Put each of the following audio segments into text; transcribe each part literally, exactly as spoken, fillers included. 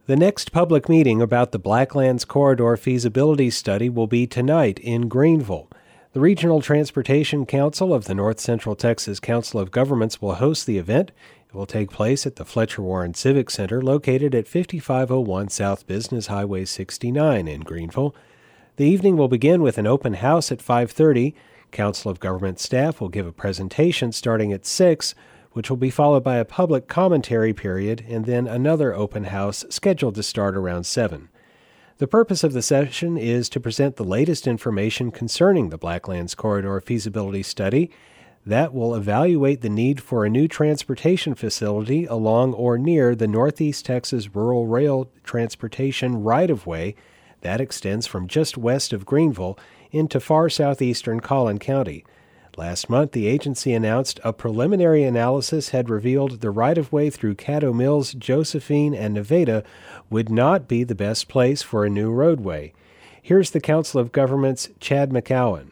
The next public meeting about the Blacklands Corridor feasibility study will be tonight in Greenville. The Regional Transportation Council of the North Central Texas Council of Governments will host the event. It will take place at the Fletcher Warren Civic Center located at fifty-five oh one South Business Highway sixty-nine in Greenville. The evening will begin with an open house at five thirty. Council of Government staff will give a presentation starting at six, which will be followed by a public commentary period and then another open house scheduled to start around seven. The purpose of the session is to present the latest information concerning the Blacklands Corridor feasibility study that will evaluate the need for a new transportation facility along or near the Northeast Texas Rural Rail Transportation right-of-way that extends from just west of Greenville into far southeastern Collin County. Last month, the agency announced a preliminary analysis had revealed the right-of-way through Caddo Mills, Josephine, and Nevada would not be the best place for a new roadway. Here's the Council of Governments' Chad McCowan.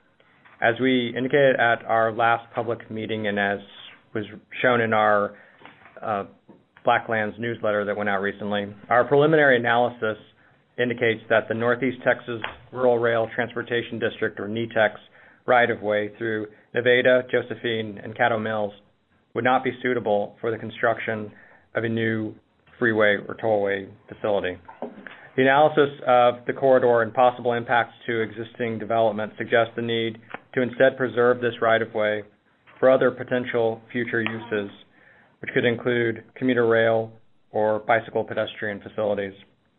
As we indicated at our last public meeting and as was shown in our uh, Blacklands newsletter that went out recently, our preliminary analysis indicates that the Northeast Texas Rural Rail Transportation District, or N E T E X, right-of-way through Nevada, Josephine, and Caddo Mills would not be suitable for the construction of a new freeway or tollway facility. The analysis of the corridor and possible impacts to existing development suggests the need to instead preserve this right-of-way for other potential future uses, which could include commuter rail or bicycle pedestrian facilities.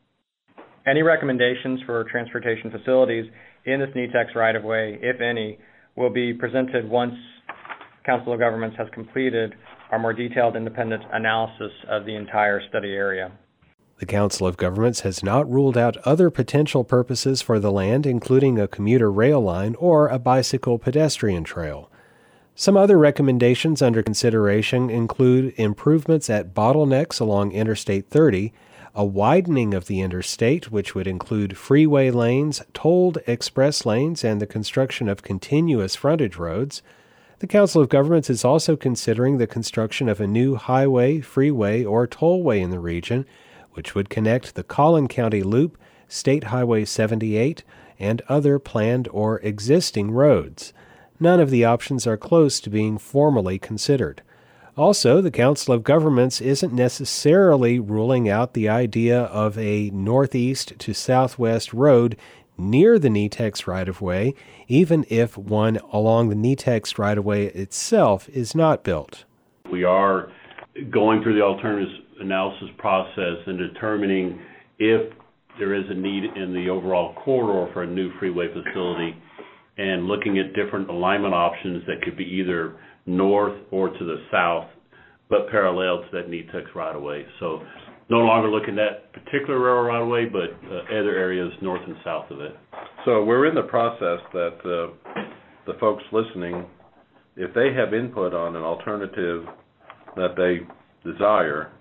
Any recommendations for transportation facilities in this N E T E X right-of-way, if any, will be presented once Council of Governments has completed our more detailed independent analysis of the entire study area. The Council of Governments has not ruled out other potential purposes for the land, including a commuter rail line or a bicycle pedestrian trail. Some other recommendations under consideration include improvements at bottlenecks along Interstate thirty, a widening of the interstate, which would include freeway lanes, tolled express lanes, and the construction of continuous frontage roads. The Council of Governments is also considering the construction of a new highway, freeway, or tollway in the region, which would connect the Collin County Loop, State Highway seventy-eight, and other planned or existing roads. None of the options are close to being formally considered. Also, the Council of Governments isn't necessarily ruling out the idea of a northeast to southwest road near the N E T E X right-of-way, even if one along the N E T E X right-of-way itself is not built. We are going through the alternatives analysis process and determining if there is a need in the overall corridor for a new freeway facility and looking at different alignment options that could be either north or to the south, but parallel to that N E T E X right-of-way. So no longer looking at particular railroad right-of-way, but uh, other areas north and south of it. So we're in the process that uh, the folks listening, if they have input on an alternative that they desire,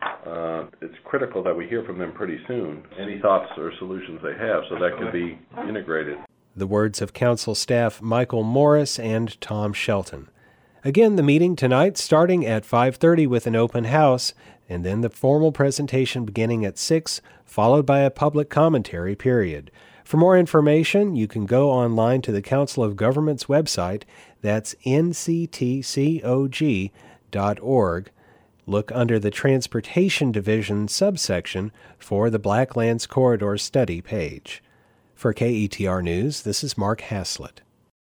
uh, it's critical that we hear from them pretty soon. Any thoughts or solutions they have, so that could be integrated. The words of Council staff Michael Morris and Tom Shelton. Again, the meeting tonight starting at five thirty with an open house, and then the formal presentation beginning at six, followed by a public commentary period. For more information, you can go online to the Council of Governments website. That's N C T C O G dot org. Look under the Transportation Division subsection for the Blacklands Corridor Study page. For K E T R News, this is Mark Haslett.